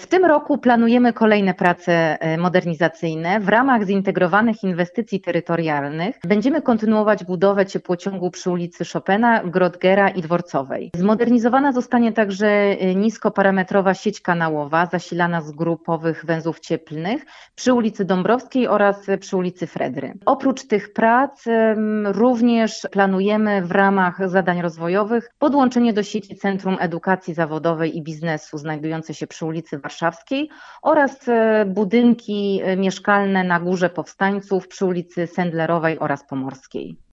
W tym roku planujemy kolejne prace modernizacyjne. W ramach zintegrowanych inwestycji terytorialnych będziemy kontynuować budowę ciepłociągu przy ulicy Chopina, Grottgera i Dworcowej. Zmodernizowana zostanie także niskoparametrowa sieć kanałowa zasilana z grupowych węzłów cieplnych przy ulicy Dąbrowskiej oraz przy ulicy Fredry. Oprócz tych prac również planujemy w ramach zadań rozwojowych podłączenie do sieci Centrum Edukacji Zawodowej i Biznesu znajdujące się przy ulicy Warszawskiej oraz budynki mieszkalne na Górze Powstańców przy ulicy Sendlerowej oraz Pomorskiej.